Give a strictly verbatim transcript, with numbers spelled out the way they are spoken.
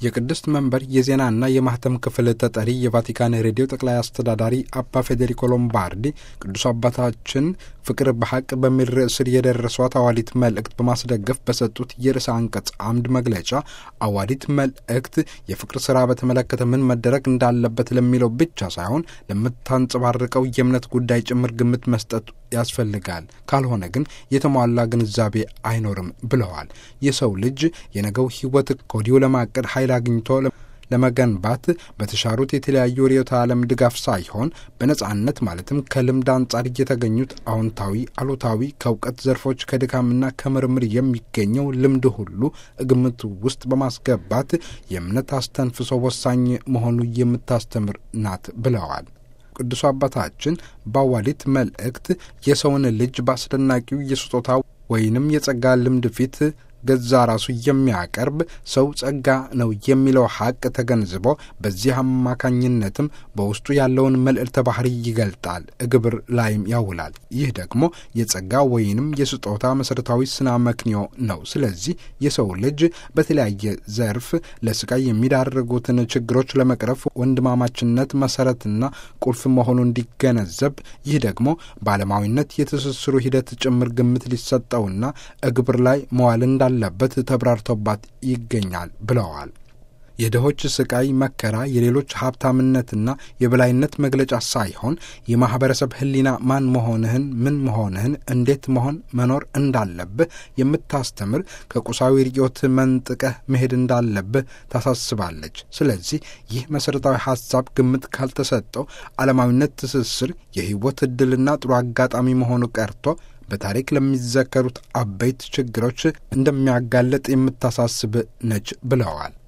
የቅድስት መንበር የዜናና የማህተም ክፍል ተጠሪ የቫቲካን ሬዲዮ ጠቅላይ አስተዳዳሪ አባ ፌዴሪኮ ሎምባርዲ ቅዱስ አባታችን ፍቅር በሐቅ በሚል ርዕስ ስር የደረሷት አዋዲት መልእክት በማስደገፍ በሰጡት የርዕሰ አንቀጽ አምድ መግለጫ አዋዲት መልእክት የፍቅር ስራ በተመለከተ ምን መደረግ እንዳለበት ለሚለው ብቻ ሳይሆን ለምታንጸባርቀው የእምነት ጉዳይ ጭምር ግምት መስጠት ያስፈልጋል። ካልሆነ ግን የተሟላ ግንዛቤ አይኖርም ብለዋል። የሰው ልጅ የነገው ህይወት ከወዲሁ ለማቀድ ኃይል አግኝቶ ለመገንባት በተሻሩት የተለያዩ ርዕዮተ ዓለም ድጋፍ ሳይሆን በነጻነት ማለትም ከልምድ አንጻር የተገኙት አዎንታዊ፣ አሉታዊ ከእውቀት ዘርፎች ከድካምና ከምርምር የሚገኘው ልምድ ሁሉ ግምት ውስጥ በማስገባት የእምነት አስተንፍሶ ወሳኝ መሆኑ የምታስተምር ናት ብለዋል። ቅዱስ አባታችን በአዋዲት መልእክት የሰውን ልጅ በአስደናቂው የስጦታ ወይንም የጸጋ ልምድ ፊት ገዛ ራሱ የሚያቀርብ ሰው ጸጋ ነው የሚለው ሐቅ ተገንዝቦ በዚህ አማካኝነትም በውስጡ ያለውን መልዕልተ ባህሪ ይገልጣል፣ ግብር ላይም ያውላል። ይህ ደግሞ የጸጋ ወይንም የስጦታ መሰረታዊ ስና መክንዮ ነው። ስለዚህ የሰው ልጅ በተለያየ ዘርፍ ለስቃይ የሚዳርጉትን ችግሮች ለመቅረፍ ወንድማማችነት መሰረትና ቁልፍ መሆኑ እንዲገነዘብ፣ ይህ ደግሞ በዓለማዊነት የትስስሩ ሂደት ጭምር ግምት ሊሰጠውና ግብር ላይ መዋል እንዳ ለበት ተብራርቶባት ይገኛል ብለዋል። የድሆች ስቃይ መከራ የሌሎች ሀብታምነትና የበላይነት መግለጫ ሳይሆን የማህበረሰብ ህሊና ማን መሆንህን፣ ምን መሆንህን፣ እንዴት መሆን መኖር እንዳለብህ የምታስተምር ከቁሳዊ ርዕዮት መንጥቀህ መሄድ እንዳለብህ ታሳስባለች። ስለዚህ ይህ መሰረታዊ ሐሳብ ግምት ካልተሰጠው ዓለማዊነት ትስስር የህይወት ዕድልና ጥሩ አጋጣሚ መሆኑ ቀርቶ በታሪክ ለሚዘከሩት አበይት ችግሮች እንደሚያጋለጥ የምታሳስብ ነች ብለዋል።